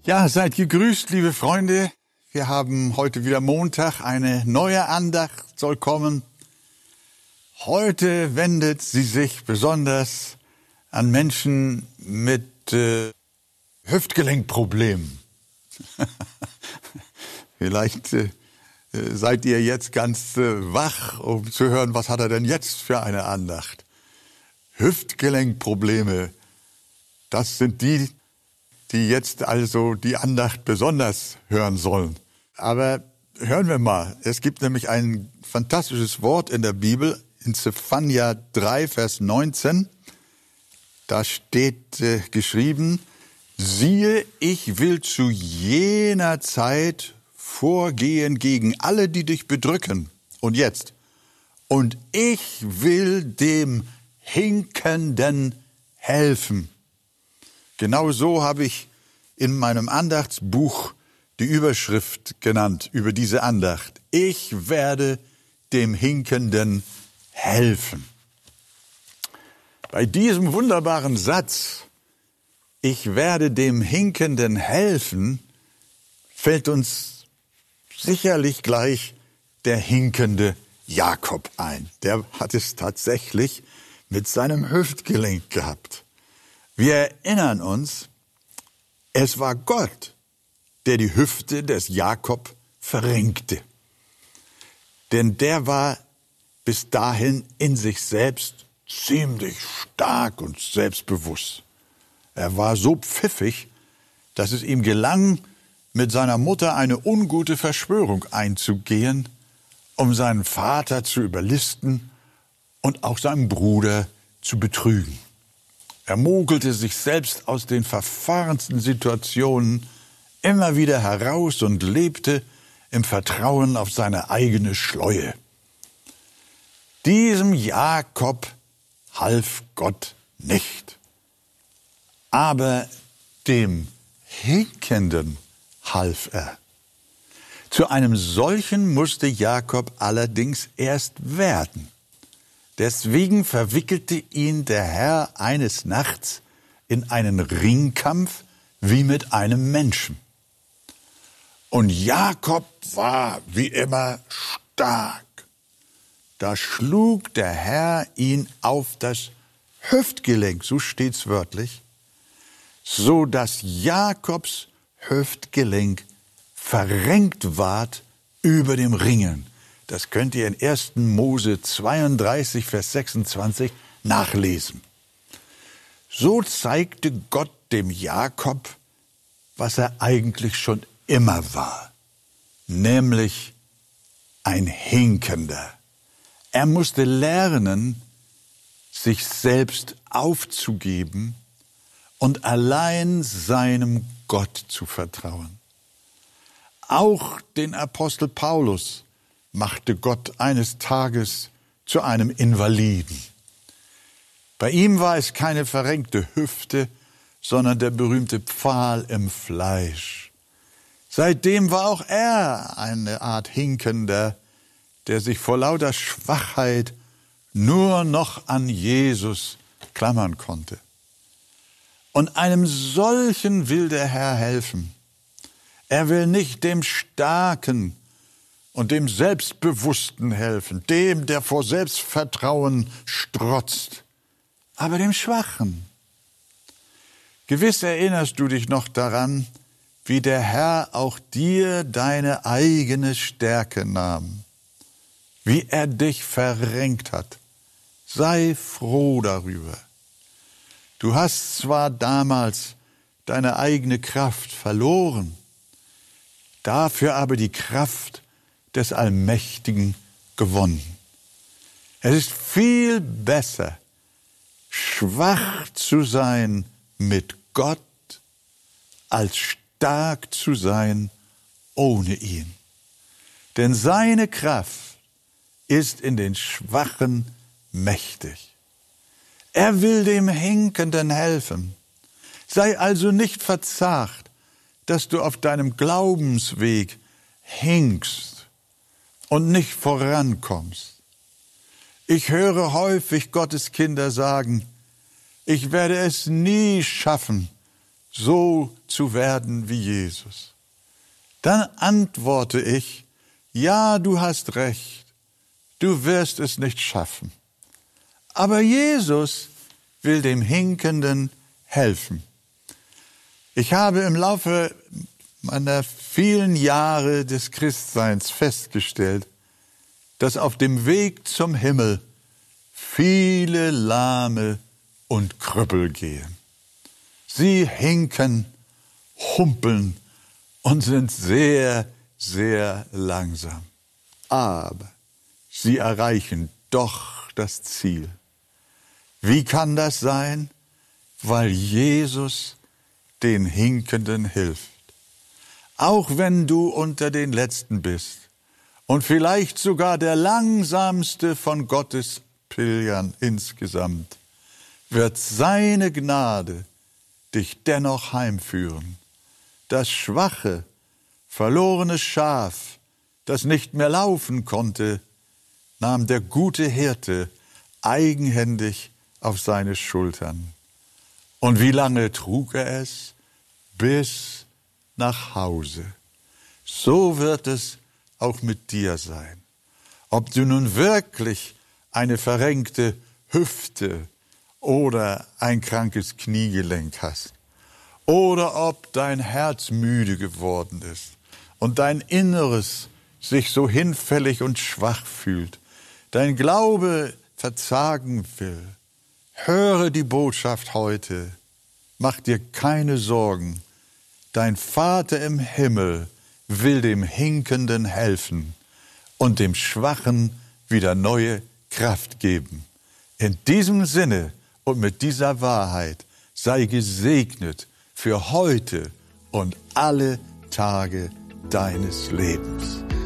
Ja, seid gegrüßt, liebe Freunde. Wir haben heute wieder Montag, eine neue Andacht soll kommen. Heute wendet sie sich besonders an Menschen mit Hüftgelenkproblemen. Vielleicht seid ihr jetzt ganz wach, um zu hören, was hat er denn jetzt für eine Andacht? Hüftgelenkprobleme, das sind die jetzt also die Andacht besonders hören sollen. Aber hören wir mal, es gibt nämlich ein fantastisches Wort in der Bibel, in Zephania 3, Vers 19. Da steht geschrieben, siehe, ich will zu jener Zeit vorgehen gegen alle, die dich bedrücken. Und jetzt, und ich will dem Hinkenden helfen. Genau so habe ich in meinem Andachtsbuch die Überschrift genannt über diese Andacht. Ich werde dem Hinkenden helfen. Bei diesem wunderbaren Satz, ich werde dem Hinkenden helfen, fällt uns sicherlich gleich der hinkende Jakob ein. Der hat es tatsächlich mit seinem Hüftgelenk gehabt. Wir erinnern uns, es war Gott, der die Hüfte des Jakob verrenkte. Denn der war bis dahin in sich selbst ziemlich stark und selbstbewusst. Er war so pfiffig, dass es ihm gelang, mit seiner Mutter eine ungute Verschwörung einzugehen, um seinen Vater zu überlisten und auch seinen Bruder zu betrügen. Er mogelte sich selbst aus den verfahrensten Situationen immer wieder heraus und lebte im Vertrauen auf seine eigene Schleue. Diesem Jakob half Gott nicht, aber dem Hinkenden half er. Zu einem solchen musste Jakob allerdings erst werden. Deswegen verwickelte ihn der Herr eines Nachts in einen Ringkampf wie mit einem Menschen. Und Jakob war wie immer stark. Da schlug der Herr ihn auf das Hüftgelenk, so steht's wörtlich, so dass Jakobs Hüftgelenk verrenkt ward über dem Ringen. Das könnt ihr in 1. Mose 32, Vers 26 nachlesen. So zeigte Gott dem Jakob, was er eigentlich schon immer war, nämlich ein Hinkender. Er musste lernen, sich selbst aufzugeben und allein seinem Gott zu vertrauen. Auch den Apostel Paulus machte Gott eines Tages zu einem Invaliden. Bei ihm war es keine verrenkte Hüfte, sondern der berühmte Pfahl im Fleisch. Seitdem war auch er eine Art Hinkender, der sich vor lauter Schwachheit nur noch an Jesus klammern konnte. Und einem solchen will der Herr helfen. Er will nicht dem Starken und dem Selbstbewussten helfen, dem, der vor Selbstvertrauen strotzt, aber dem Schwachen. Gewiss erinnerst du dich noch daran, wie der Herr auch dir deine eigene Stärke nahm, wie er dich verrenkt hat. Sei froh darüber. Du hast zwar damals deine eigene Kraft verloren, dafür aber die Kraft des Allmächtigen gewonnen. Es ist viel besser, schwach zu sein mit Gott, als stark zu sein ohne ihn. Denn seine Kraft ist in den Schwachen mächtig. Er will dem Hinkenden helfen. Sei also nicht verzagt, dass du auf deinem Glaubensweg hinkst und nicht vorankommst. Ich höre häufig Gottes Kinder sagen, ich werde es nie schaffen, so zu werden wie Jesus. Dann antworte ich, ja, du hast recht, du wirst es nicht schaffen. Aber Jesus will dem Hinkenden helfen. Ich habe im Laufe meiner vielen Jahre des Christseins festgestellt, dass auf dem Weg zum Himmel viele Lahme und Krüppel gehen. Sie hinken, humpeln und sind sehr, sehr langsam. Aber sie erreichen doch das Ziel. Wie kann das sein? Weil Jesus den Hinkenden hilft. Auch wenn du unter den Letzten bist und vielleicht sogar der langsamste von Gottes Pilgern insgesamt, wird seine Gnade dich dennoch heimführen. Das schwache, verlorene Schaf, das nicht mehr laufen konnte, nahm der gute Hirte eigenhändig auf seine Schultern. Und wie lange trug er es? Bis nach Hause. So wird es auch mit dir sein. Ob du nun wirklich eine verrenkte Hüfte oder ein krankes Kniegelenk hast, oder ob dein Herz müde geworden ist und dein Inneres sich so hinfällig und schwach fühlt, dein Glaube verzagen will, höre die Botschaft heute. Mach dir keine Sorgen. Dein Vater im Himmel will dem Hinkenden helfen und dem Schwachen wieder neue Kraft geben. In diesem Sinne und mit dieser Wahrheit sei gesegnet für heute und alle Tage deines Lebens.